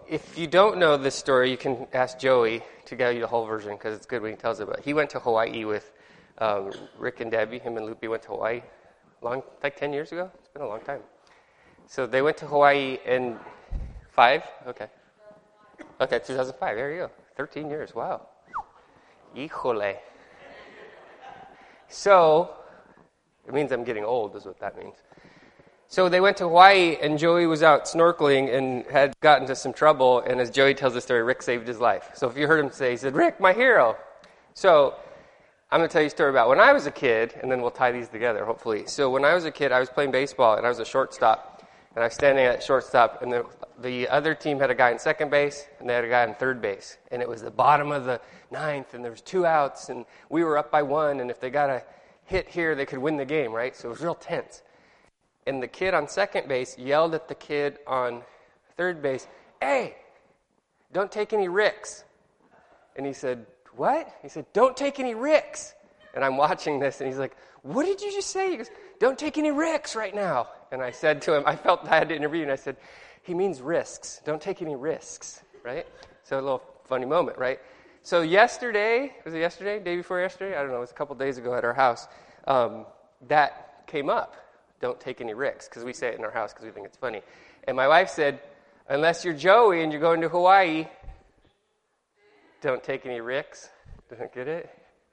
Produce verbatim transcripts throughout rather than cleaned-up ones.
if you don't know this story, you can ask Joey to tell you the whole version because it's good when he tells it. But he went to Hawaii with um, Rick and Debbie. Him and Loopy went to Hawaii long, like ten years ago. It's been a long time. So they went to Hawaii in five? Okay. Okay, two thousand five. There you go. thirteen years. Wow. Híjole. So, it means I'm getting old is what that means. So they went to Hawaii, and Joey was out snorkeling and had gotten into some trouble. And as Joey tells the story, Rick saved his life. So if you heard him say, he said, "Rick, my hero." So I'm going to tell you a story about when I was a kid, and then we'll tie these together, hopefully. So when I was a kid, I was playing baseball, and I was a shortstop. And I was standing at shortstop, and the, the other team had a guy in second base, and they had a guy in third base. And it was the bottom of the ninth, and there was two outs, and we were up by one. And if they got a hit here, they could win the game, right? So it was real tense. And the kid on second base yelled at the kid on third base, "Hey, don't take any ricks." And he said, "What?" He said, "Don't take any ricks." And I'm watching this, and he's like, "What did you just say?" He goes, "Don't take any ricks right now." And I said to him, I felt I had to interview, and I said, "He means risks. Don't take any risks," right? So a little funny moment, right? So yesterday, was it yesterday, day before yesterday? I don't know, it was a couple days ago at our house. Um, that came up. Don't take any risks, because we say it in our house because we think it's funny. And my wife said, "Unless you're Joey and you're going to Hawaii, don't take any risks." Didn't get it?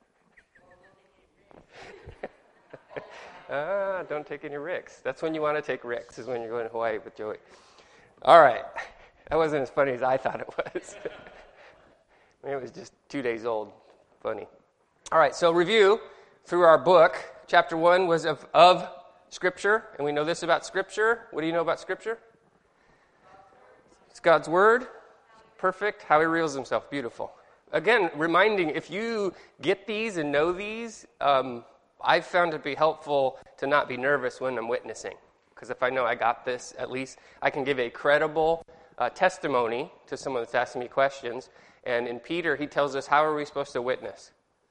ah, don't take any risks. That's when you want to take risks, is when you're going to Hawaii with Joey. All right. That wasn't as funny as I thought it was. It was just two days old. Funny. All right, so review through our book. Chapter one was of, of Scripture, and we know this about Scripture. What do you know about Scripture? It's God's Word. Perfect. How He reveals Himself. Beautiful. Again, reminding, if you get these and know these, um, I've found it to be helpful to not be nervous when I'm witnessing. Because if I know I got this, at least I can give a credible uh, testimony to someone that's asking me questions. And in Peter, he tells us, how are we supposed to witness?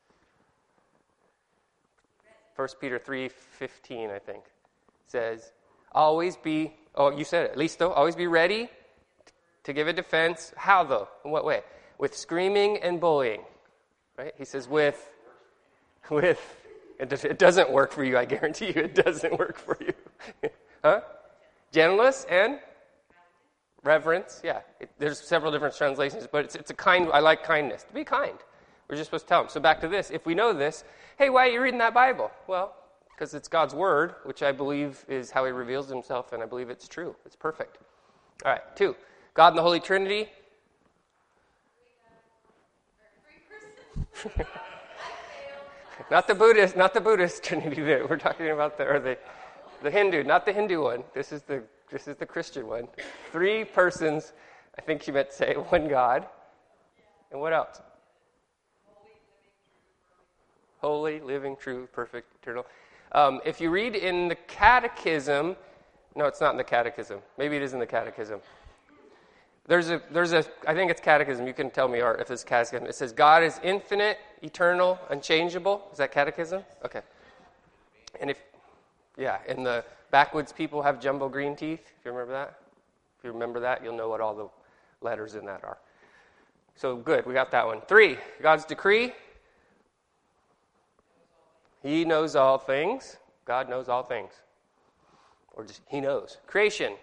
First Peter three fifteen, I think, says, always be, oh, you said it, at least though, always be ready to give a defense. How though? In what way? With screaming and bullying, right? He says with, with, it doesn't work for you, I guarantee you, it doesn't work for you. Huh? Gentleness and reverence, yeah. It, there's several different translations, but it's, it's a kind, I like kindness. To be kind. We're just supposed to tell them. So back to this. If we know this, hey, why are you reading that Bible? Well, because it's God's Word, which I believe is how He reveals Himself, and I believe it's true. It's perfect. All right, two. God and the Holy Trinity. not the Buddhist, not the Buddhist Trinity. That we're talking about the or the, the Hindu, not the Hindu one. This is the this is the Christian one. Three persons. I think she meant to say one God. And what else? Holy, living, true, perfect, eternal. Um, if you read in the Catechism, no, it's not in the Catechism. Maybe it is in the Catechism. There's a, there's a, I think it's Catechism. You can tell me, Art, if it's Catechism. It says God is infinite, eternal, unchangeable. Is that Catechism? Okay. And if, yeah, and the backwoods people have jumbo green teeth. If you remember that, if you remember that, you'll know what all the letters in that are. So good, we got that one. Three, God's decree. He knows all things. God knows all things. Or just, He knows. Creation.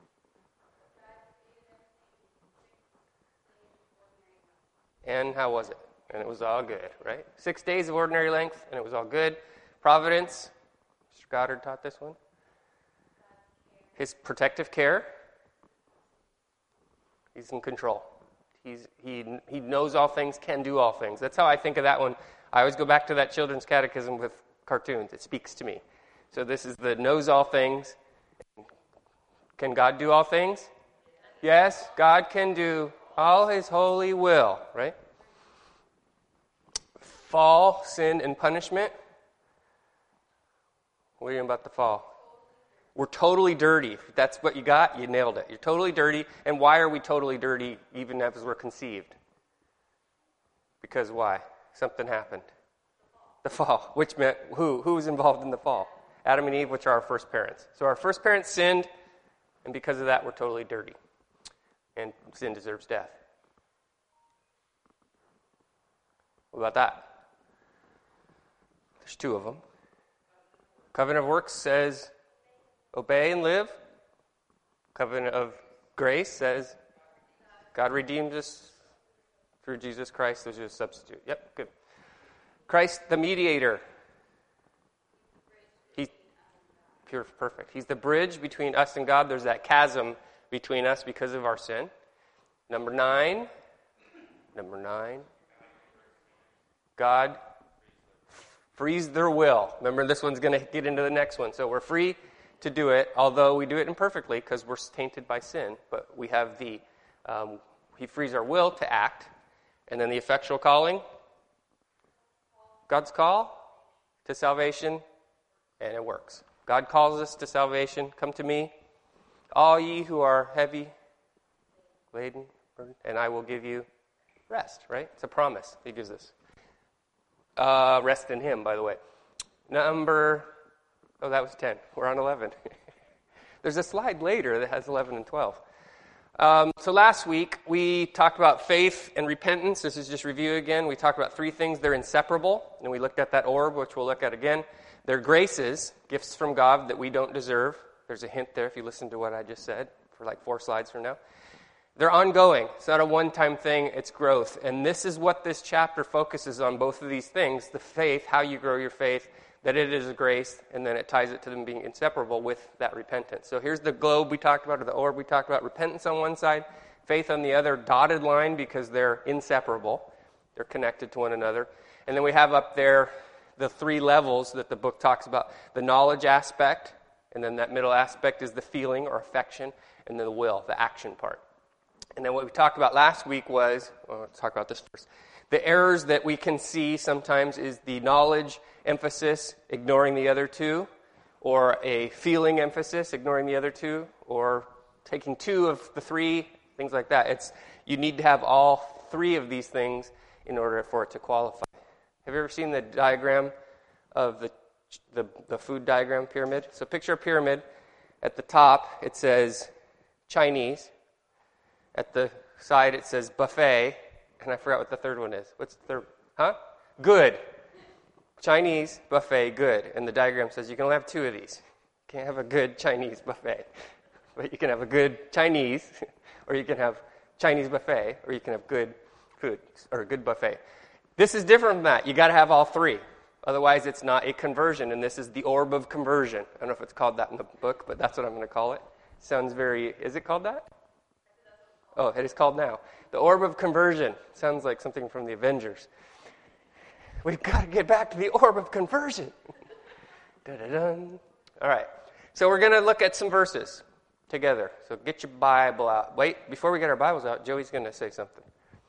And how was it? And it was all good, right? Six days of ordinary length, and it was all good. Providence. Mister Goddard taught this one. His protective care. He's in control. He's, he, he knows all things, can do all things. That's how I think of that one. I always go back to that children's catechism with cartoons. It speaks to me. So this is the knows all things. Can God do all things? Yes, God can do all His holy will, right? Fall, sin, and punishment. What do you know about the fall? We're totally dirty. If that's what you got, you nailed it. You're totally dirty. And why are we totally dirty even as we're conceived? Because why? Something happened. The fall. Which meant who? Who was involved in the fall? Adam and Eve, which are our first parents. So our first parents sinned, and because of that, we're totally dirty. and sin deserves death. What about that? There's two of them. Covenant of works says, obey and live. Covenant of grace says, God redeemed us through Jesus Christ. There's a substitute. Yep, good. Christ, the mediator. He's pure, perfect. He's the bridge between us and God. There's that chasm between us because of our sin. Number nine. Number nine. God frees their will. Remember, this one's going to get into the next one. So we're free to do it, although we do it imperfectly because we're tainted by sin. But we have the, um, he frees our will to act. And then the effectual calling, God's call to salvation, and it works. God calls us to salvation. Come to me, all ye who are heavy laden, burdened, and I will give you rest, right? It's a promise he gives us. Uh, rest in him, by the way. Number, oh, that was ten. We're on eleven. There's a slide later that has eleven and twelve. Um, so last week, we talked about faith and repentance. This is just review again. We talked about three things. They're inseparable, and we looked at that orb, which we'll look at again. They're graces, gifts from God that we don't deserve. There's a hint there if you listen to what I just said for like four slides from now. They're ongoing. It's not a one-time thing. It's growth. And this is what this chapter focuses on, both of these things, the faith, how you grow your faith, that it is a grace, and then it ties it to them being inseparable with that repentance. So here's the globe we talked about, or the orb we talked about. Repentance on one side, faith on the other, dotted line because they're inseparable. They're connected to one another. And then we have up there the three levels that the book talks about. The knowledge aspect, and then that middle aspect is the feeling or affection, and then the will, the action part. And then what we talked about last week was, well, let's talk about this first. The errors that we can see sometimes is the knowledge emphasis, ignoring the other two, or a feeling emphasis, ignoring the other two, or taking two of the three, things like that. It's you need to have all three of these things in order for it to qualify. Have you ever seen the diagram of the the, the food diagram pyramid? So picture a pyramid. At the top, it says Chinese. At the side, it says buffet, and I forgot what the third one is. What's the third? Huh? Good. Chinese, buffet, good. And the diagram says you can only have two of these. You can't have a good Chinese buffet. But you can have a good Chinese, or you can have Chinese buffet, or you can have good food, or a good buffet. This is different from that. You got to have all three. Otherwise, it's not a conversion, and this is the orb of conversion. I don't know if it's called that in the book, but that's what I'm going to call it. Sounds very, is it called that? Oh, it is called now. The orb of conversion. Sounds like something from the Avengers. We've got to get back to the orb of conversion. Dun-dun-dun. All right. So we're going to look at some verses together. So get your Bible out. Wait, before we get our Bibles out, Joey's going to say something.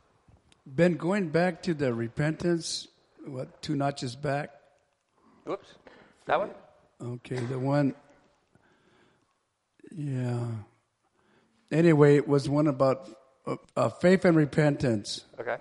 Ben, going back to the repentance, what, two notches back? Whoops. That one? Okay, the one, yeah. Anyway, it was one about uh, uh, faith and repentance. Okay.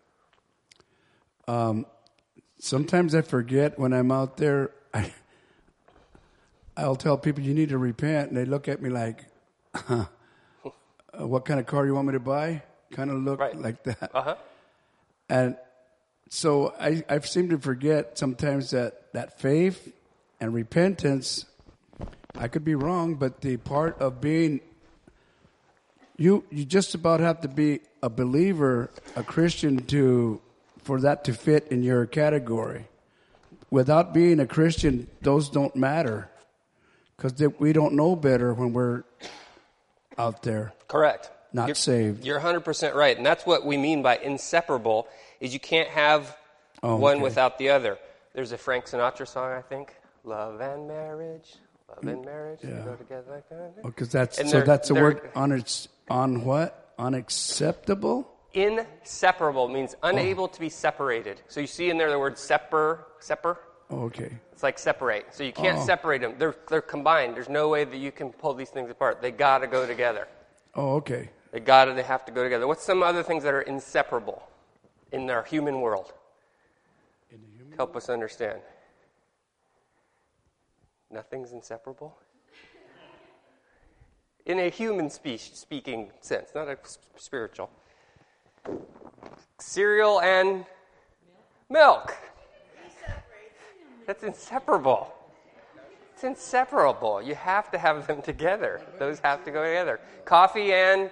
Um, sometimes I forget when I'm out there, I, I'll tell people you need to repent, and they look at me like, uh, what kind of car you want me to buy? Kind of look right. like that. Uh-huh. And so I, I seem to forget sometimes that, that faith and repentance, I could be wrong, but the part of being, you you just about have to be a believer, a Christian, to for that to fit in your category. Without being a Christian, those don't matter because we don't know better when we're out there. Correct. Not you're, saved. You're one hundred percent right. And that's what we mean by inseparable, is you can't have oh, one okay. without the other. There's a Frank Sinatra song, I think. Love and marriage. Love and marriage. Yeah. They go together like that. Because that's and so that's a word on its on what? Unacceptable? Inseparable means unable oh. to be separated. So you see in there the word separ, separ? Oh, okay. It's like separate. So you can't oh. separate them. They're they're combined. There's no way that you can pull these things apart. They got to go together. Oh, okay. They got to, they have to go together. What's some other things that are inseparable in our human world? In the human Help us understand. Nothing's inseparable? in a human spe- speaking sense, not a spiritual. Cereal and milk. That's inseparable. It's inseparable. You have to have them together. Those have to go together. Coffee and...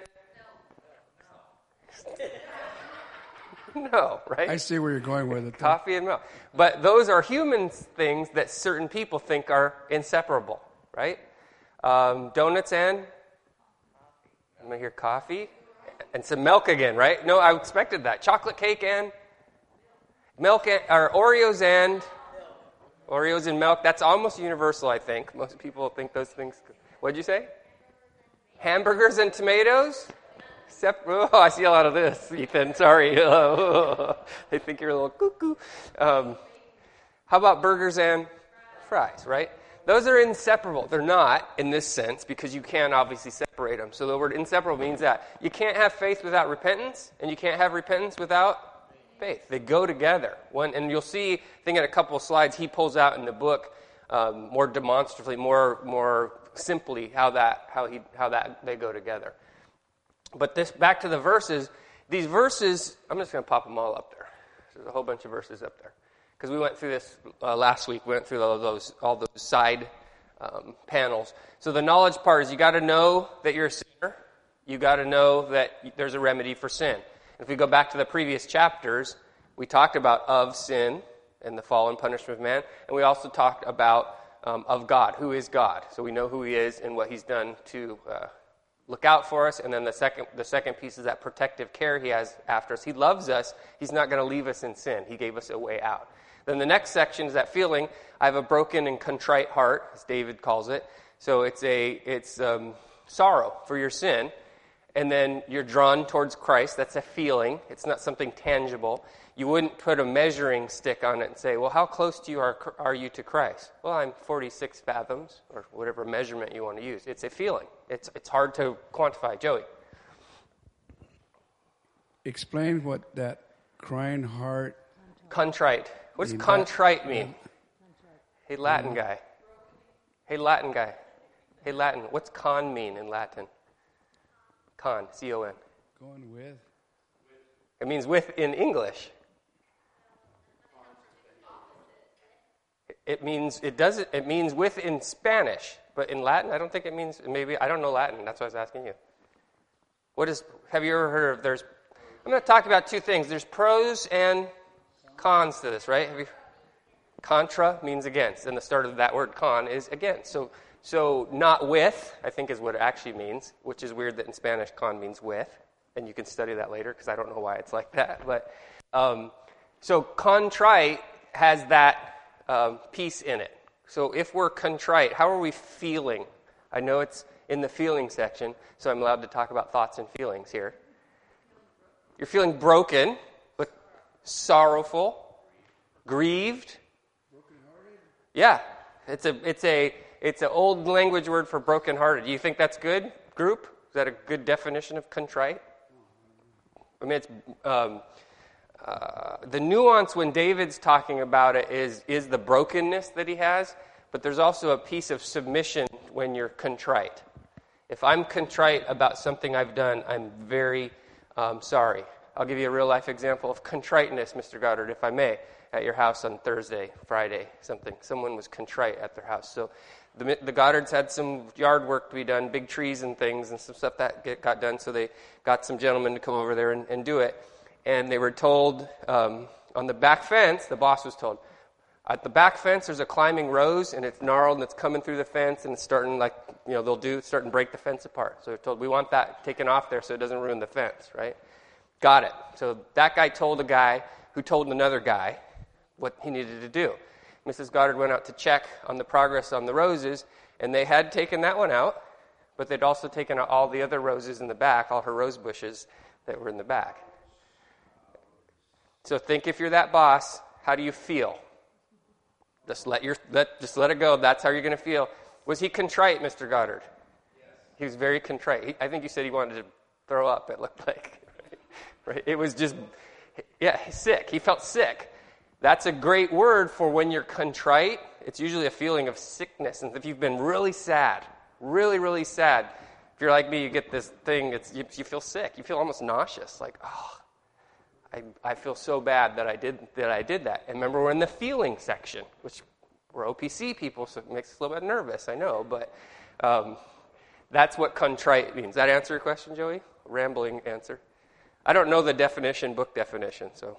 No, right? I see where you're going with it. Though. Coffee and milk. But those are human things that certain people think are inseparable, right? Um, donuts and... I'm going to hear coffee. And some milk again, right? No, I expected that. Chocolate cake and... Milk and... Or Oreos and... Oreos and milk. That's almost universal, I think. Most people think those things... What'd you say? Hamburgers and tomatoes? Except, oh, I see a lot of this, Ethan. Sorry. They think you're a little cuckoo. Um, how about burgers and fries, right? Those are inseparable. They're not in this sense because you can obviously separate them. So the word inseparable means that you can't have faith without repentance, and you can't have repentance without faith. They go together. One, and you'll see, I think in a couple of slides, he pulls out in the book um, more demonstratively, more more simply how that how he how that they go together. But this back to the verses. These verses, I'm just going to pop them all up there. There's a whole bunch of verses up there because we went through this uh, last week. We went through all those all those side um, panels. So the knowledge part is you got to know that you're a sinner. You got to know that there's a remedy for sin. If we go back to the previous chapters, we talked about of sin and the fall and punishment of man, and we also talked about um, of God. Who is God? So we know who He is and what He's done to uh, look out for us. And then the second, the second piece is that protective care He has after us. He loves us. He's not going to leave us in sin. He gave us a way out. Then the next section is that feeling. I have a broken and contrite heart, as David calls it. So it's a it's um, sorrow for your sin. And then you're drawn towards Christ. That's a feeling. It's not something tangible. You wouldn't put a measuring stick on it and say, well, how close to you are, are you to Christ? Well, I'm forty-six fathoms, or whatever measurement you want to use. It's a feeling. It's it's hard to quantify. Joey. Explain what that crying heart... Contrite. What does contrite mean? Hey, Latin guy. Hey, Latin guy. Hey, Latin. What's con mean in Latin? Con, C O N. Going with? It means with in English. It means it does it means with in Spanish, but in Latin I don't think it means maybe I don't know Latin, that's why I was asking you. What is have you ever heard of there's I'm going to talk about two things. There's pros and cons to this, right? Have you, contra means against, and the start of that word con is against. So So not with, I think is what it actually means, which is weird that in Spanish con means with, and you can study that later because I don't know why it's like that. But um, so contrite has that um, piece in it. So if we're contrite, how are we feeling? I know it's in the feeling section, so I'm allowed to talk about thoughts and feelings here. You're feeling broken, but sorrowful, grieved. Yeah, it's a it's a It's an old language word for brokenhearted. Do you think that's good, group? Is that a good definition of contrite? I mean, it's um, uh, the nuance when David's talking about it is is the brokenness that he has, but there's also a piece of submission when you're contrite. If I'm contrite about something I've done, I'm very um, sorry. I'll give you a real-life example of contriteness, Mister Goddard, if I may, at your house on Thursday, Friday, something. Someone was contrite at their house. So the, the Goddards had some yard work to be done, big trees and things and some stuff that get, got done, so they got some gentlemen to come over there and, and do it. And they were told um, on the back fence, the boss was told, at the back fence there's a climbing rose, and it's gnarled, and it's coming through the fence, and it's starting like, you know, they'll do, start and break the fence apart. So they're told, we want that taken off there so it doesn't ruin the fence, right? Got it. So that guy told a guy who told another guy what he needed to do. Missus Goddard went out to check on the progress on the roses, and they had taken that one out, but they'd also taken out all the other roses in the back, all her rose bushes that were in the back. So think if you're that boss, how do you feel? Just let your let just let it go. That's how you're going to feel. Was he contrite, Mister Goddard? Yes. He was very contrite. He, I think you said he wanted to throw up, it looked like. Right? It was just, yeah, sick. He felt sick. That's a great word for when you're contrite. It's usually a feeling of sickness. And if you've been really sad, really, really sad If you're like me, you get this thing, it's, you, you feel sick. You feel almost nauseous. Like, oh, I, I feel so bad that I did that I did that. And remember, we're in the feeling section, which we're O P C people, so it makes us a little bit nervous, I know. But um, that's what contrite means. Does that answer your question, Joey? Rambling answer. I don't know the definition, book definition, so.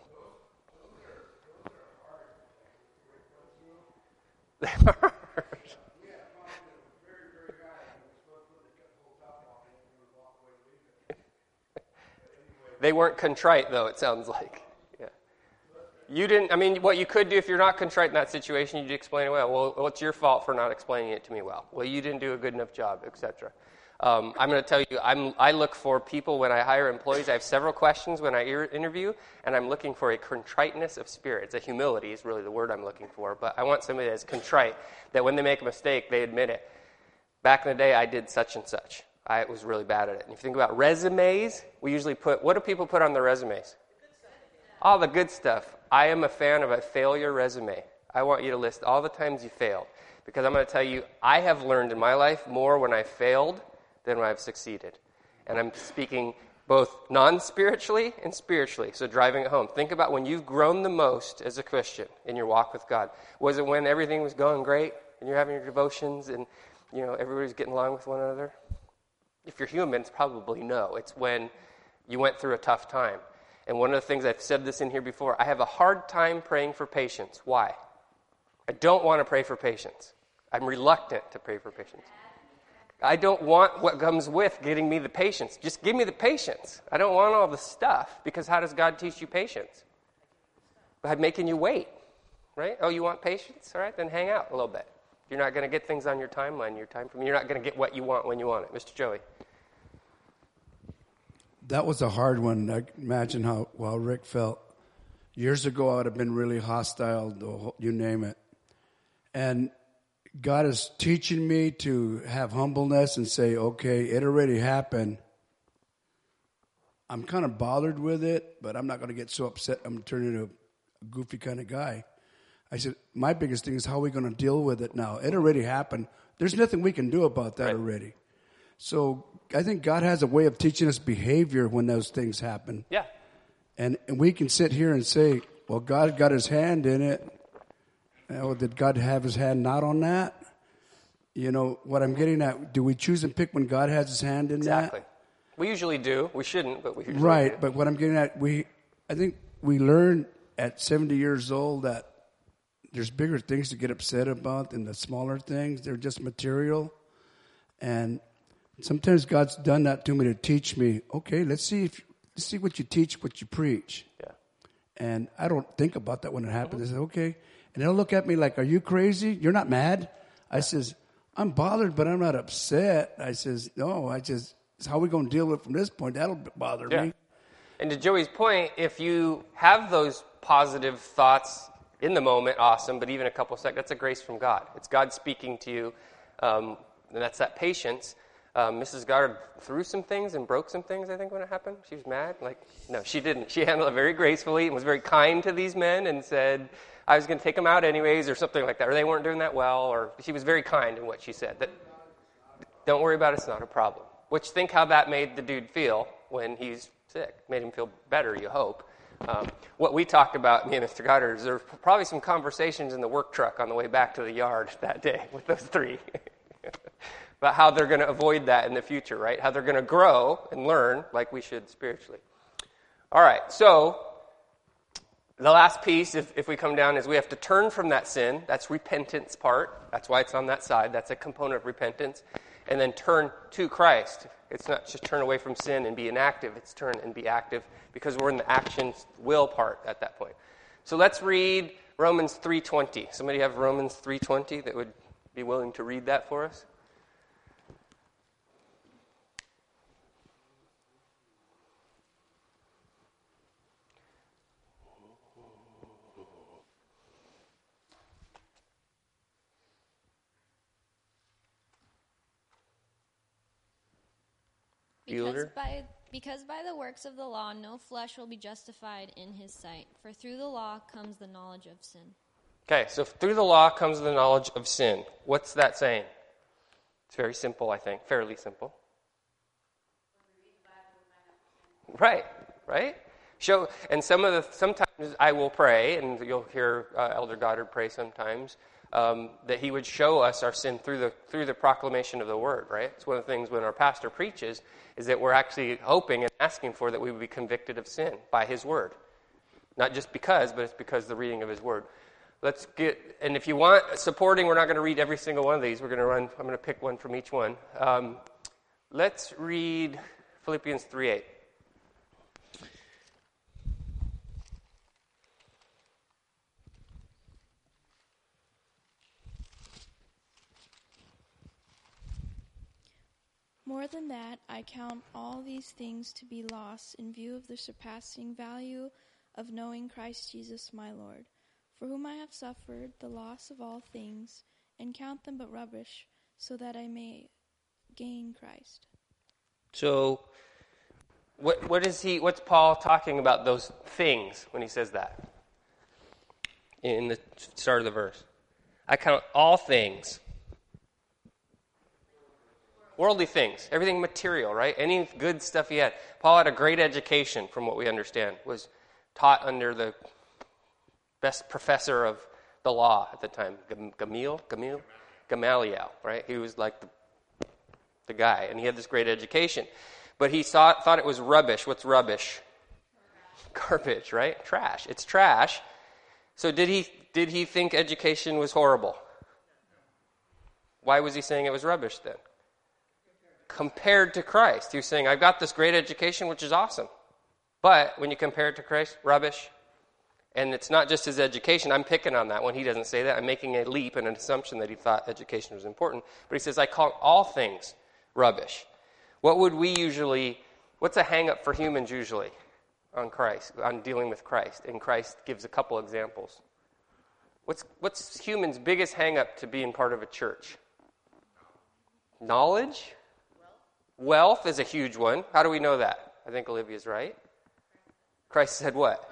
They weren't contrite, though, it sounds like. Yeah. You didn't, I mean, what you could do if you're not contrite in that situation, you'd explain it well. Well, what's your fault for not explaining it to me well? Well, you didn't do a good enough job, et cetera. Um, I'm going to tell you, I'm, I look for people when I hire employees. I have several questions when I er- interview, and I'm looking for a contriteness of spirit. It's a humility is really the word I'm looking for. But I want somebody that's contrite, that when they make a mistake, they admit it. Back in the day, I did such and such. I was really bad at it. And if you think about resumes, we usually put, what do people put on their resumes? All the good stuff. I am a fan of a failure resume. I want you to list all the times you failed. Because I'm going to tell you, I have learned in my life more when I failed than when I've succeeded. And I'm speaking both non-spiritually and spiritually. So driving it home. Think about when you've grown the most as a Christian in your walk with God. Was it when everything was going great and you're having your devotions and, you know, everybody's getting along with one another? If you're human, it's probably no. It's when you went through a tough time. And one of the things, I've said this in here before, I have a hard time praying for patience. Why? I don't want to pray for patience. I'm reluctant to pray for patience. I don't want what comes with getting me the patience. Just give me the patience. I don't want all the stuff, because how does God teach you patience? By making you wait, right? Oh, you want patience? All right, then hang out a little bit. You're not going to get things on your timeline, your time frame. You're not going to get what you want when you want it. Mister Joey. That was a hard one. I imagine how well Rick felt. Years ago, I would have been really hostile, the whole, you name it. And God is teaching me to have humbleness and say, okay, it already happened. I'm kind of bothered with it, but I'm not going to get so upset I'm turning into a goofy kind of guy. I said, my biggest thing is how are we going to deal with it now? It already happened. There's nothing we can do about that right. already. So I think God has a way of teaching us behavior when those things happen. Yeah. And, and we can sit here and say, well, God got his hand in it. Oh, did God have his hand not on that? You know, what I'm getting at, do we choose and pick when God has his hand in exactly. that? Exactly. We usually do. We shouldn't, but we usually right, do. But what I'm getting at, we, I think we learn at seventy years old that there's bigger things to get upset about than the smaller things. They're just material. And sometimes God's done that to me to teach me, okay, let's see if let's see what you teach, what you preach. Yeah. And I don't think about that when it happens. Mm-hmm. I say, okay. And they'll look at me like, are you crazy? You're not mad? I says, I'm bothered, but I'm not upset. I says, no, I just, it's how we going to deal with it from this point. That'll bother yeah. me. And to Joey's point, if you have those positive thoughts in the moment, awesome, but even a couple seconds, that's a grace from God. It's God speaking to you, um, and that's that patience. Um, Missus Goddard threw some things and broke some things, I think, when it happened. She was mad. Like, no, she didn't. She handled it very gracefully and was very kind to these men and said, I was going to take them out anyways, or something like that, or they weren't doing that well, or she was very kind in what she said. That, don't worry about it, it's not a problem. Which, think how that made the dude feel when he's sick. Made him feel better, you hope. Um, what we talked about, me and Mister Goddard, is there were probably some conversations in the work truck on the way back to the yard that day with those three about how they're going to avoid that in the future, right? How they're going to grow and learn like we should spiritually. All right, so the last piece, if, if we come down, is we have to turn from that sin. That's repentance part. That's why it's on that side. That's a component of repentance. And then turn to Christ. It's not just turn away from sin and be inactive. It's turn and be active because we're in the action will part at that point. So let's read Romans three twenty. Somebody have Romans three twenty that would be willing to read that for us? Because by, because by the works of the law, no flesh will be justified in his sight. For through the law comes the knowledge of sin. Okay, so through the law comes the knowledge of sin. What's that saying? It's very simple, I think, fairly simple. Right, right? Show, and some of the, sometimes I will pray, and you'll hear uh, Elder Goddard pray sometimes, um, that he would show us our sin through the through the proclamation of the word, right? It's one of the things when our pastor preaches, is that we're actually hoping and asking for that we would be convicted of sin by his word. Not just because, but it's because of the reading of his word. Let's get, and if you want supporting, we're not going to read every single one of these. We're going to run, I'm going to pick one from each one. Um, let's read Philippians three eight. More than that, I count all these things to be lost in view of the surpassing value of knowing Christ Jesus my Lord, for whom I have suffered the loss of all things, and count them but rubbish, so that I may gain Christ. So, what what is he? What's Paul talking about those things when he says that? In the start of the verse, I count all things. Worldly things, everything material, right? Any good stuff he had. Paul had a great education, from what we understand, was taught under the best professor of the law at the time, Gamaliel, Gamaliel, Gamaliel, right? He was like the, the guy, and he had this great education. But he saw, thought it was rubbish. What's rubbish? Garbage, right? Trash. It's trash. So did he did he think education was horrible? Why was he saying it was rubbish then? Compared to Christ. He was saying, I've got this great education, which is awesome. But when you compare it to Christ, rubbish. And it's not just his education. I'm picking on that one. He doesn't say that. I'm making a leap and an assumption that he thought education was important. But he says, I call all things rubbish. What would we usually, what's a hang-up for humans usually on Christ, on dealing with Christ? And Christ gives a couple examples. What's, what's humans' biggest hang-up to being part of a church? Knowledge? Wealth is a huge one. How do we know that? I think Olivia's right. Christ said what?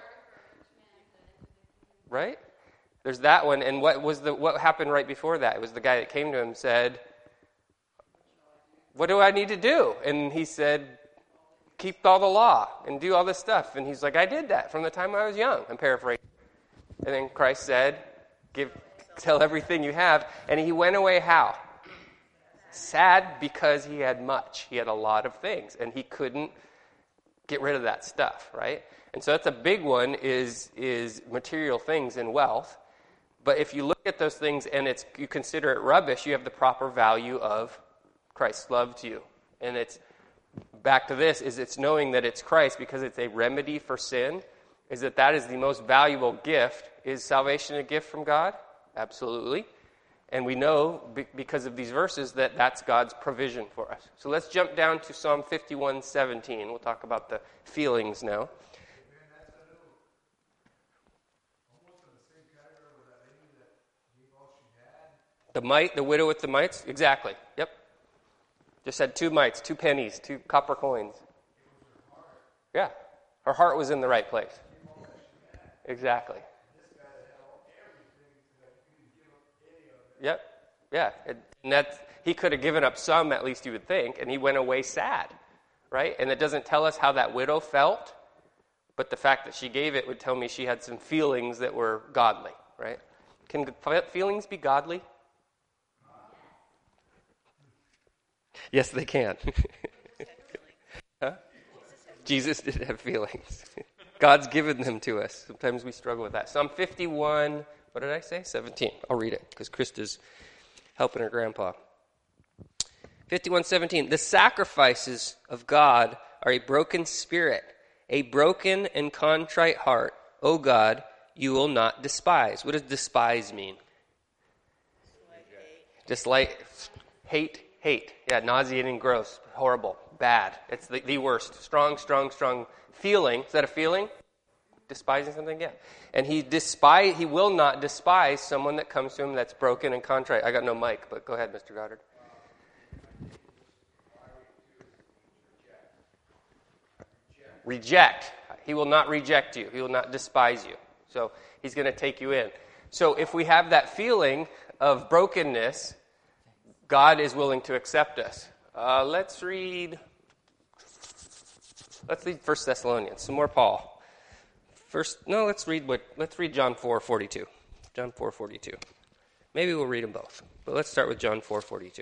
Right? There's that one. And what was the what happened right before that? It was the guy that came to him and said, what do I need to do? And he said, keep all the law and do all this stuff. And he's like, I did that from the time I was young. I'm paraphrasing. And then Christ said, give, tell everything you have. And he went away how? Sad, because he had much. He had a lot of things, and he couldn't get rid of that stuff, right? And so that's a big one, is is material things and wealth. But if you look at those things and it's you consider it rubbish, you have the proper value of Christ's love to you. And it's back to this, is it's knowing that it's Christ because it's a remedy for sin, is that that is the most valuable gift. Is salvation a gift from God? Absolutely. And we know, because of these verses, that that's God's provision for us. So let's jump down to Psalm fifty-one seventeen. We'll talk about the feelings now. The mite, the widow with the mites? Exactly. Yep. Just had two mites, two pennies, two copper coins. Yeah. Her heart was in the right place. Exactly. Yep. Yeah. And that's, he could have given up some, at least you would think, and he went away sad, right? And it doesn't tell us how that widow felt, but the fact that she gave it would tell me she had some feelings that were godly, right? Can feelings be godly? Yes, they can. Huh? Jesus did have feelings. God's given them to us. Sometimes we struggle with that. Psalm fifty-one... What did I say? seventeen. I'll read it because Krista's helping her grandpa. fifty-one seventeen. The sacrifices of God are a broken spirit, a broken and contrite heart. O God, you will not despise. What does despise mean? Dislike, hate, hate. Yeah, nauseating, gross, horrible, bad. It's the, the worst. Strong, strong, strong feeling. Is that a feeling? Despising something? Yeah. And he despise, he will not despise someone that comes to him that's broken and contrite. I got no mic, but go ahead, Mister Goddard. Reject. He will not reject you. He will not despise you. So he's going to take you in. So if we have that feeling of brokenness, God is willing to accept us. Uh, let's read Let's read First Thessalonians. Some more Paul. First, no, let's read what. Let's read John four forty-two. John four forty-two. Maybe we'll read them both, but let's start with John four forty-two.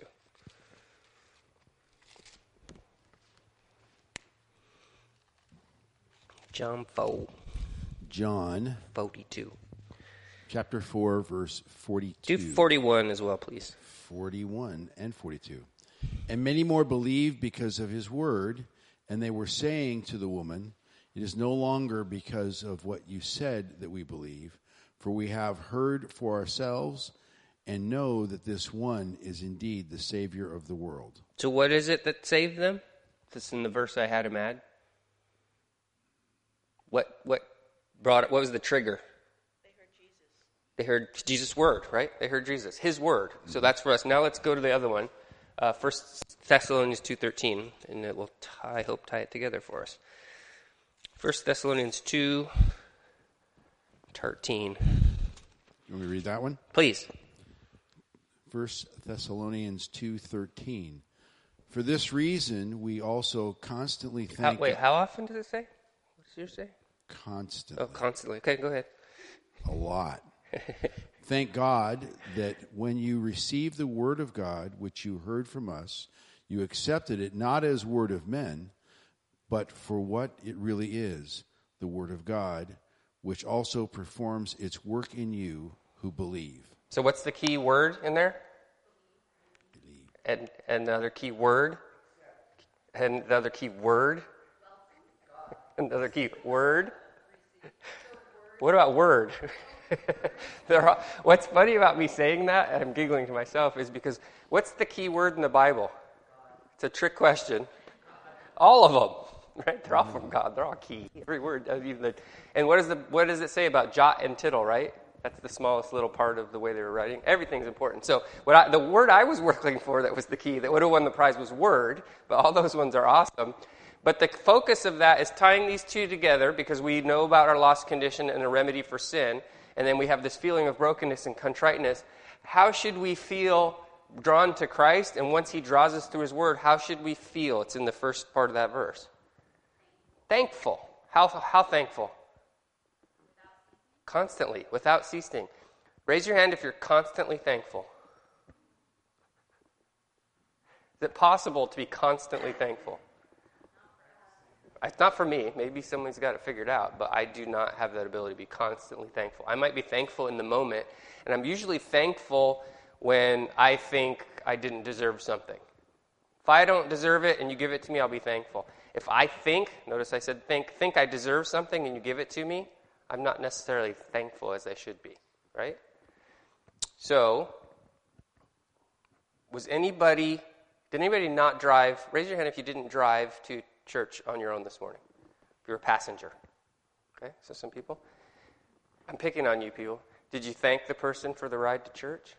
John four. John forty-two. Chapter four, verse forty-two. Do forty-one as well, please. forty-one and forty-two. And many more believed because of his word, and they were saying to the woman, "It is no longer because of what you said that we believe, for we have heard for ourselves and know that this one is indeed the Savior of the world." So what is it that saved them? This is in the verse I had him add. What what brought it? What was the trigger? They heard Jesus. They heard Jesus' word, right? They heard Jesus, his word. So that's for us. Now let's go to the other one, uh, First Thessalonians two thirteen, and it will, t- I hope, tie it together for us. First Thessalonians two thirteen. You want me to read that one? Please. First Thessalonians two thirteen. For this reason, we also constantly How, thank... wait, how often does it say? What does yours say? Constantly. Oh, constantly. Okay, go ahead. A lot. Thank God that when you received the word of God, which you heard from us, you accepted it not as word of men, but for what it really is, the word of God, which also performs its work in you who believe. So what's the key word in there? Believe. And, and another key word? And another key word? Another key word? What about word? There are, what's funny about me saying that, and I'm giggling to myself, is because what's the key word in the Bible? It's a trick question. All of them, right? They're all from God. They're all key. Every word. Even the, and what, is the, what does it say about jot and tittle, right? That's the smallest little part of the way they were writing. Everything's important. So what I, the word I was working for that was the key, that would have won the prize was word, but all those ones are awesome. But the focus of that is tying these two together because we know about our lost condition and a remedy for sin, and then we have this feeling of brokenness and contriteness. How should we feel drawn to Christ? And once he draws us through his word, how should we feel? It's in the first part of that verse. Thankful. How, how thankful? Constantly, without ceasing. Raise your hand if you're constantly thankful. Is it possible to be constantly thankful? It's not for me. Maybe someone's got it figured out, but I do not have that ability to be constantly thankful. I might be thankful in the moment, and I'm usually thankful when I think I didn't deserve something. If I don't deserve it and you give it to me, I'll be thankful. If I think, notice I said think, think I deserve something and you give it to me, I'm not necessarily thankful as I should be, right? So, was anybody, did anybody not drive? Raise your hand if you didn't drive to church on your own this morning. If you're a passenger. Okay, so some people. I'm picking on you people. Did you thank the person for the ride to church?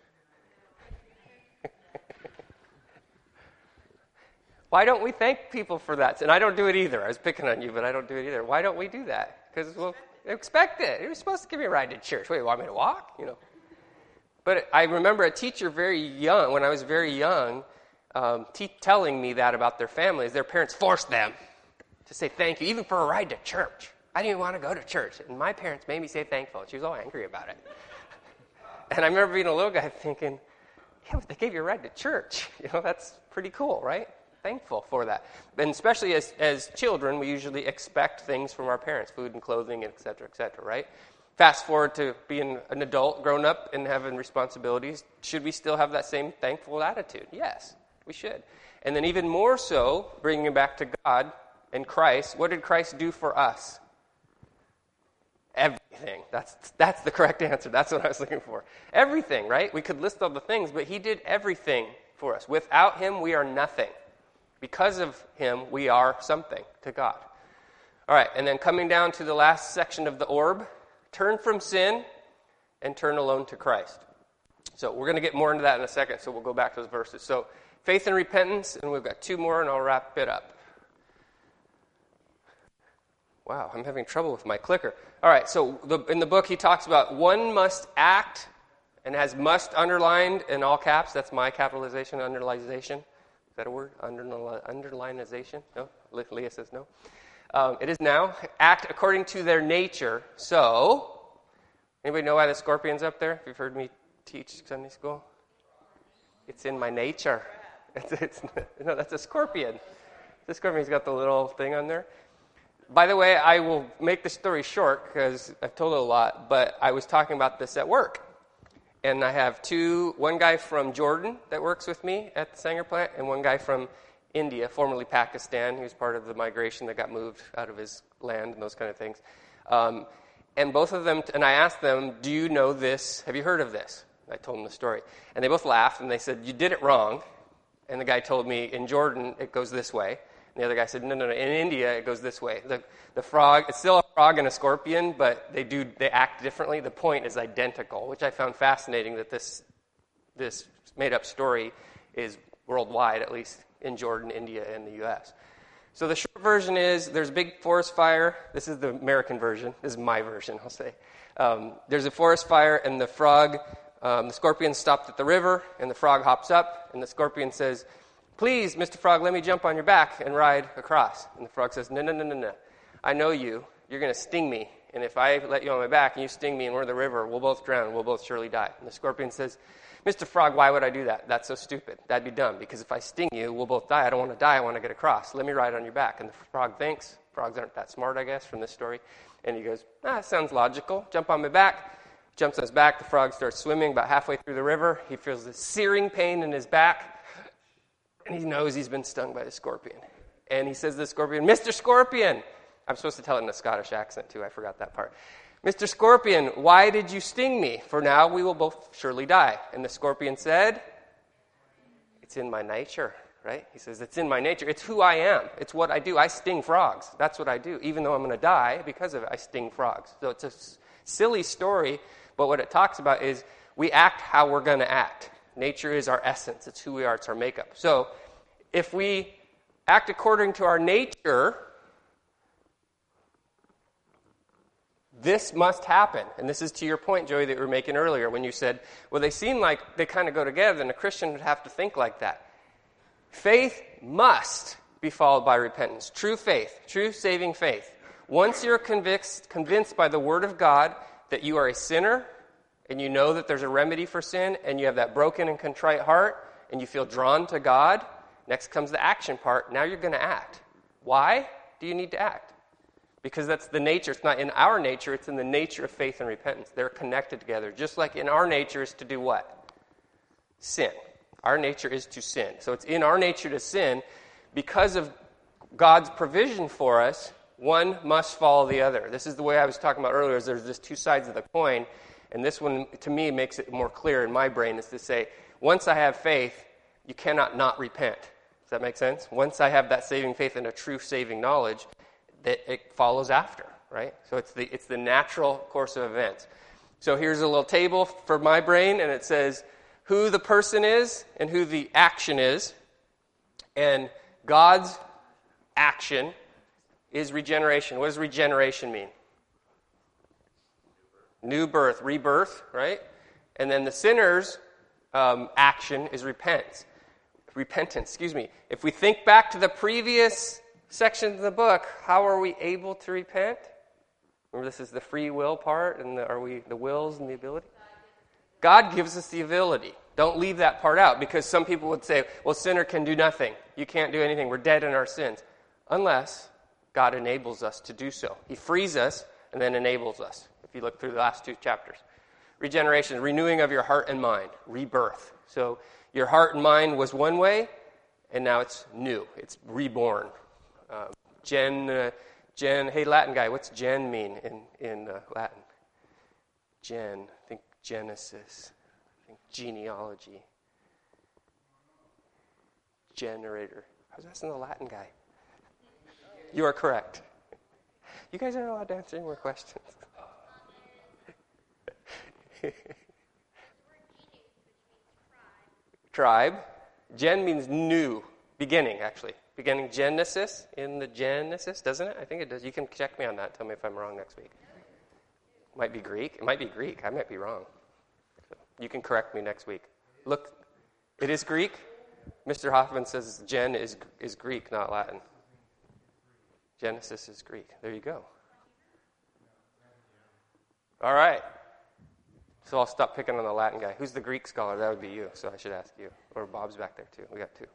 Why don't we thank people for that? And I don't do it either. I was picking on you, but I don't do it either. Why don't we do that? Because we'll expect it. You're supposed to give me a ride to church. Wait, you want me to walk? You know. But I remember a teacher very young, when I was very young, um, te- telling me that about their families. Their parents forced them to say thank you, even for a ride to church. I didn't even want to go to church. And my parents made me say thankful. She was all angry about it. And I remember being a little guy thinking, yeah, but they gave you a ride to church. You know, that's pretty cool, right? Thankful for that. And especially as, as children, we usually expect things from our parents, food and clothing, et cetera, et cetera, right? Fast forward to being an adult, grown up, and having responsibilities. Should we still have that same thankful attitude? Yes, we should. And then even more so, bringing it back to God and Christ, what did Christ do for us? Everything. That's that's the correct answer. That's what I was looking for. Everything, right? We could list all the things, but he did everything for us. Without him, we are nothing. Because of him, we are something to God. All right, and then coming down to the last section of the orb, turn from sin and turn alone to Christ. So we're going to get more into that in a second, so we'll go back to those verses. So faith and repentance, and we've got two more, and I'll wrap it up. Wow, I'm having trouble with my clicker. All right, so the, in the book he talks about one must act and has must underlined in all caps. That's my capitalization, underlinization. Is that a word? Underli- underlinization? No? Le- Leah says no. Um, it is now. Act according to their nature. So, anybody know why the scorpion's up there? If you've heard me teach Sunday school. It's in my nature. It's, it's, no, that's a scorpion. The scorpion's got the little thing on there. By the way, I will make the story short because I've told it a lot, but I was talking about this at work. And I have two, one guy from Jordan that works with me at the Sanger plant, and one guy from India, formerly Pakistan. He was part of the migration that got moved out of his land and those kind of things. Um, and both of them, and I asked them, do you know this? Have you heard of this? I told them the story. And they both laughed, and they said, you did it wrong. And the guy told me, in Jordan, it goes this way. And the other guy said, no, no, no, in India, it goes this way. The, the frog, it's still a frog and a scorpion, but they do they act differently. The point is identical, which I found fascinating that this this made-up story is worldwide, at least in Jordan, India, and the U S. So the short version is there's a big forest fire. This is the American version. This is my version, I'll say. Um, there's a forest fire, and the frog... Um, the scorpion stopped at the river, and the frog hops up, and the scorpion says, please, Mister Frog, let me jump on your back and ride across. And the frog says, no, no, no, no, no. I know you. You're going to sting me. And if I let you on my back and you sting me and we're in the river, we'll both drown. We'll both surely die. And the scorpion says, Mister Frog, why would I do that? That's so stupid. That'd be dumb, because if I sting you, we'll both die. I don't want to die. I want to get across. Let me ride on your back. And the frog thinks. Frogs aren't that smart, I guess, from this story. And he goes, ah, sounds logical. Jump on my back. Jumps on his back. The frog starts swimming about halfway through the river. He feels this searing pain in his back, and he knows he's been stung by the scorpion. And he says to the scorpion, Mister Scorpion, I'm supposed to tell it in a Scottish accent, too. I forgot that part. Mister Scorpion, why did you sting me? For now we will both surely die. And the scorpion said, it's in my nature, right? He says, it's in my nature. It's who I am. It's what I do. I sting frogs. That's what I do. Even though I'm going to die because of it, I sting frogs. So it's a silly story. But what it talks about is we act how we're going to act. Nature is our essence. It's who we are. It's our makeup. So if we act according to our nature, this must happen. And this is to your point, Joey, that you were making earlier when you said, well, they seem like they kind of go together, and a Christian would have to think like that. Faith must be followed by repentance. True faith, true saving faith. Once you're convinced, convinced by the Word of God that you are a sinner, and you know that there's a remedy for sin, and you have that broken and contrite heart, and you feel drawn to God, next comes the action part. Now you're going to act. Why do you need to act? Because that's the nature. It's not in our nature, it's in the nature of faith and repentance. They're connected together. Just like in our nature is to do what? Sin. Our nature is to sin. So it's in our nature to sin. Because of God's provision for us, one must follow the other. This is the way I was talking about earlier, is there's just two sides of the coin, and this one, to me, makes it more clear in my brain, is to say, once I have faith, you cannot not repent. Does that make sense? Once I have that saving faith and a true saving knowledge, that it follows after, right? So it's the it's the natural course of events. So here's a little table for my brain, and it says who the person is and who the action is, and God's action is regeneration. What does regeneration mean? New birth, rebirth, right? And then the sinner's um, action is repentance. Repentance, excuse me. If we think back to the previous section of the book, how are we able to repent? Remember, this is the free will part, and the, are we the wills and the ability? God gives us the ability. Don't leave that part out, because some people would say, well, sinner can do nothing. You can't do anything. We're dead in our sins. Unless God enables us to do so. He frees us and then enables us, if you look through the last two chapters. Regeneration, renewing of your heart and mind, rebirth. So your heart and mind was one way, and now it's new. It's reborn. Um, gen, uh, gen, hey, Latin guy, what's gen mean in, in uh, Latin? Gen, I think Genesis, I think genealogy, generator. I was asking the Latin guy. You are correct. You guys aren't allowed to answer any more questions. Tribe. Gen means new, beginning, actually. Beginning Genesis in the Genesis, doesn't it? I think it does. You can check me on that. Tell me if I'm wrong next week. Might be Greek. It might be Greek. I might be wrong. So you can correct me next week. Look, it is Greek. Mister Hoffman says Gen is is Greek, not Latin. Genesis is Greek. There you go. All right. So I'll stop picking on the Latin guy. Who's the Greek scholar? That would be you, so I should ask you. Or Bob's back there, too. We got two.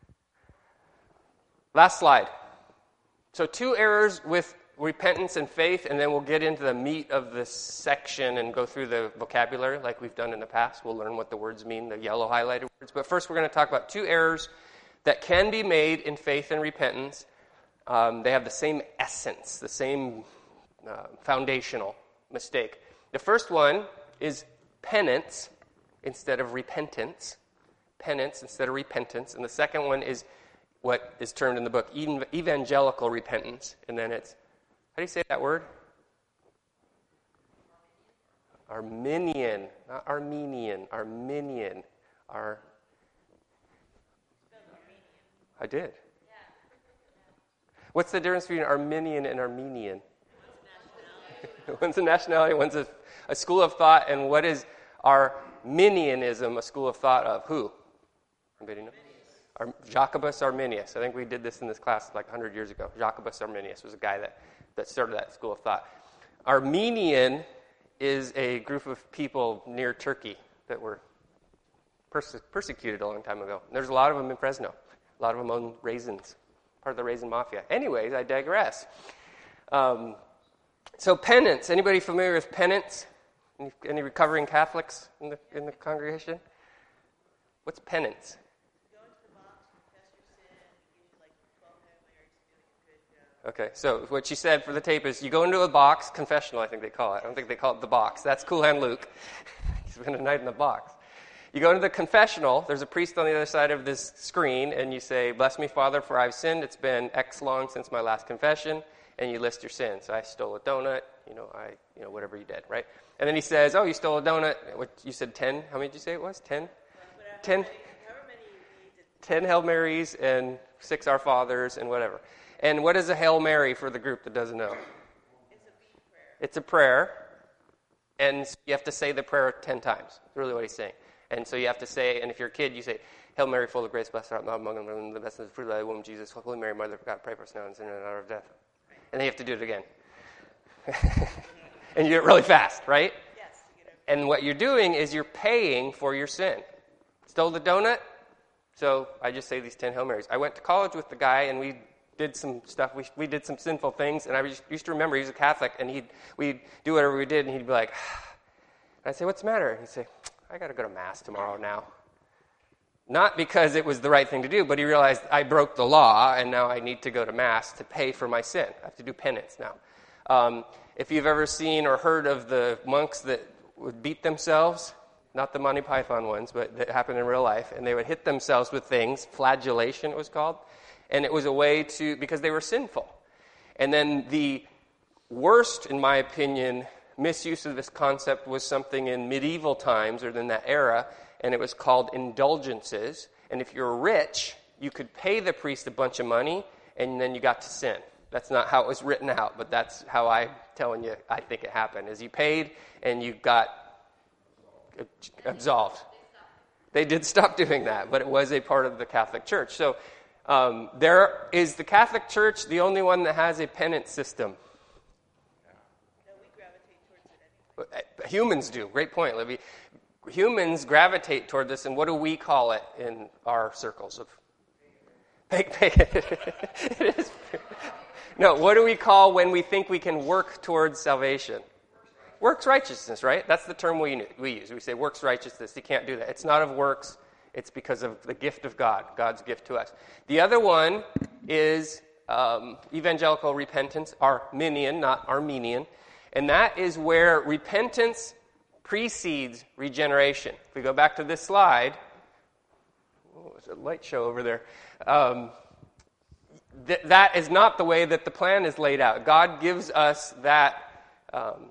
Last slide. So two errors with repentance and faith, and then we'll get into the meat of this section and go through the vocabulary like we've done in the past. We'll learn what the words mean, the yellow highlighted words. But first we're going to talk about two errors that can be made in faith and repentance. Um, they have the same essence, the same uh, foundational mistake. The first one is penance instead of repentance. Penance instead of repentance. And the second one is what is termed in the book evangelical repentance. And then it's, how do you say that word? Arminian. Not Armenian. Arminian. Ar- I did. What's the difference between Arminian and Armenian? One's a nationality, one's a, a school of thought, and what is Arminianism a school of thought of? Who? Anybody know? Ar- Jacobus Arminius. I think we did this in this class like one hundred years ago. Jacobus Arminius was a guy that, that started that school of thought. Armenian is a group of people near Turkey that were perse- persecuted a long time ago. There's a lot of them in Fresno. A lot of them own raisins, part of the raisin mafia. Anyways, I digress. Um, so penance. Anybody familiar with penance? Any, any recovering Catholics in the in the congregation? What's penance? Okay, so what she said for the tape is you go into a box, confessional I think they call it. I don't think they call it the box. That's Cool Hand Luke. He's been a night in the box. You go into the confessional, there's a priest on the other side of this screen, and you say, bless me, Father, for I've sinned. It's been X long since my last confession, and you list your sins. I stole a donut, you know, I, you know, whatever you did, right? And then he says, oh, you stole a donut. What, you said ten? How many did you say it was? Ten? Ten? Ten Hail Marys and six Our Fathers and whatever. And what is a Hail Mary for the group that doesn't know? It's a beat prayer. It's a prayer, and you have to say the prayer ten times. That's really what he's saying. And so you have to say, and if you're a kid, you say, Hail Mary, full of grace, blessed art thou among women, the blessed is the fruit of thy womb, Jesus. Holy Mary, Mother of God, pray for us now and sin and hour of death. And then you have to do it again. And you do it really fast, right? Yes. You get And what you're doing is you're paying for your sin. Stole the donut? So I just say these ten Hail Marys. I went to college with the guy, and we did some stuff. We we did some sinful things, and I just used to remember he was a Catholic, and he'd we'd do whatever we did, and he'd be like, and I'd say, what's the matter? And he'd say, I got to go to Mass tomorrow now. Not because it was the right thing to do, but he realized I broke the law, and now I need to go to Mass to pay for my sin. I have to do penance now. Um, if you've ever seen or heard of the monks that would beat themselves, not the Monty Python ones, but that happened in real life, and they would hit themselves with things, flagellation it was called, and it was a way to, because they were sinful. And then the worst, in my opinion, misuse of this concept was something in medieval times, or in that era, and it was called indulgences. And if you're rich, you could pay the priest a bunch of money, and then you got to sin. That's not how it was written out, but that's how I'm telling you I think it happened, is you paid, and you got absolved. They did stop doing that, but it was a part of the Catholic Church. So um, there is the Catholic Church the only one that has a penance system. No, we gravitate towards it anyway. Humans do. Great point, Libby. Humans gravitate toward this, and what do we call it in our circles of fake pagan? It is. No, what do we call when we think we can work towards salvation? Works righteousness, right? That's the term we we use. We say works righteousness. You can't do that. It's not of works. It's because of the gift of God, God's gift to us. The other one is um, evangelical repentance, Arminian, not Armenian. And that is where repentance precedes regeneration. If we go back to this slide, oh, there's a light show over there. Um, th- that is not the way that the plan is laid out. God gives us that. Um,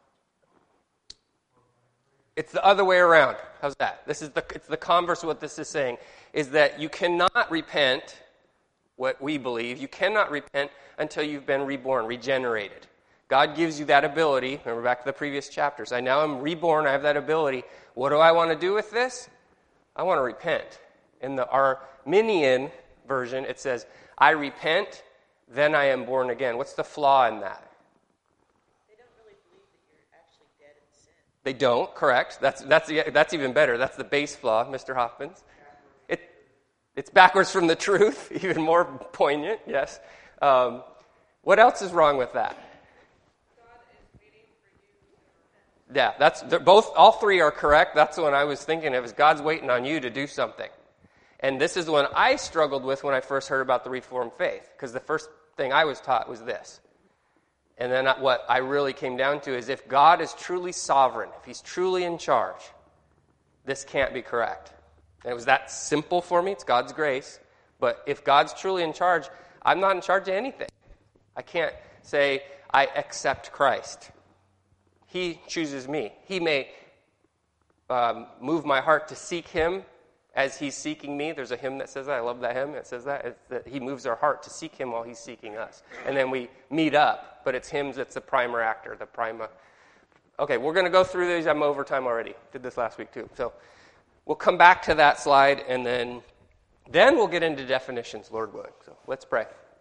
It's the other way around. How's that? This is the it's the converse of what this is saying, is that you cannot repent, what we believe, you cannot repent until you've been reborn, regenerated. God gives you that ability. Remember back to the previous chapters. I now am reborn, I have that ability. What do I want to do with this? I want to repent. In the Arminian version, it says, I repent, then I am born again. What's the flaw in that? They don't really believe that you're actually dead in sin. They don't, correct. That's that's that's even better. That's the base flaw, Mister Hoffman's. It, it's backwards from the truth, even more poignant, yes. Um, what else is wrong with that? Yeah, that's they're both. All three are correct. That's the one I was thinking of. Is God's waiting on you to do something, and this is the one I struggled with when I first heard about the Reformed faith, because the first thing I was taught was this, and then what I really came down to is if God is truly sovereign, if He's truly in charge, this can't be correct. And it was that simple for me. It's God's grace, but if God's truly in charge, I'm not in charge of anything. I can't say I accept Christ. He chooses me. He may um, move my heart to seek Him as He's seeking me. There's a hymn that says that. I love that hymn. It says that. It's that He moves our heart to seek Him while He's seeking us. And then we meet up. But it's Him that's the primer actor, the prima. Okay, we're going to go through these. I'm over time already. Did this last week too. So we'll come back to that slide, and then, then we'll get into definitions, Lord willing. So let's pray.